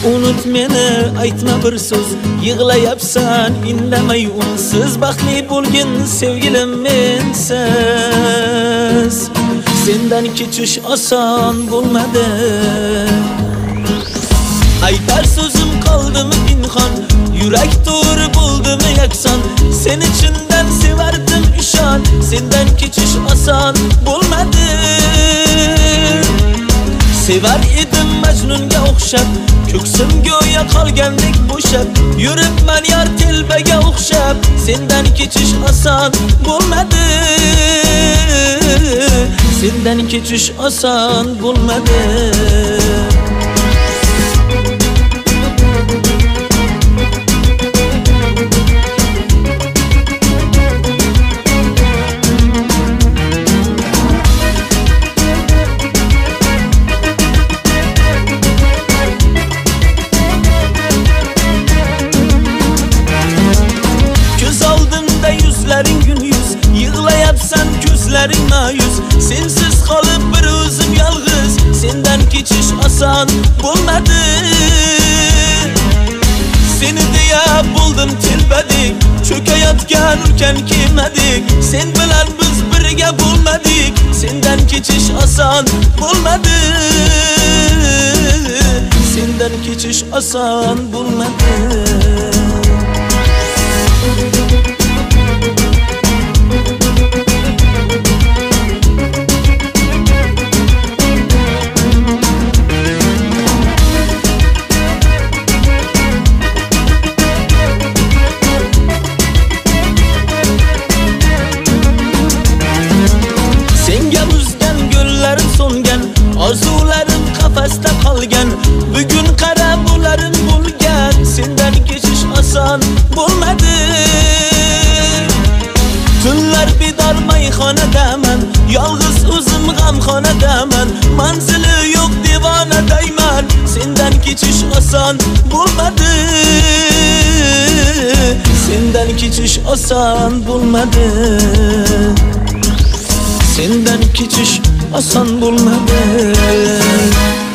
Unut meni, aytma bir so'z, yig'layapsan indamay unsiz. Baxtli bo'lgin sevgilim mensiz. Sendan kechish oson bo'lmadi. Aytar so'zim qoldimi pinhon, yurak to'g'ri bo'ldimi yakson. Seni chindan sevardim ishon, sendan kechish oson bo'lmadi. Sevar edim Majnunga o'xshab, ko'ksim go'yo qolgandek bo'shab. Yuribman yor telbaga o'xshab, sendan kechish oson bo'lmadi. Sendan kechish oson bo'lmadi. Yig'layapsan ko'zlaring ma'yus, sensiz qolib bir o'zim yolg'iz. Sendan kechish oson bo'lmadi. Seni deya bo'ldim telbadek, cho'kayotgan ulkan kemadek. Sen bilan biz birga bo'lmadik, sendan kechish oson bo'lmadi. Sendan kechish oson bo'lmadi. Orzularim qafasda qolgan, bugun qara bo'larim bo'lgan. Sendan kechish oson bo'lmadi. Tunlar bedor mayxonadaman, yolg'iz o'zim g'amxonadaman. Manzili yo'q devonadayman, sendan kechish oson bo'lmadi. Sendan kechish oson bo'lmadi. Sendan kechish oson bo'lmadi.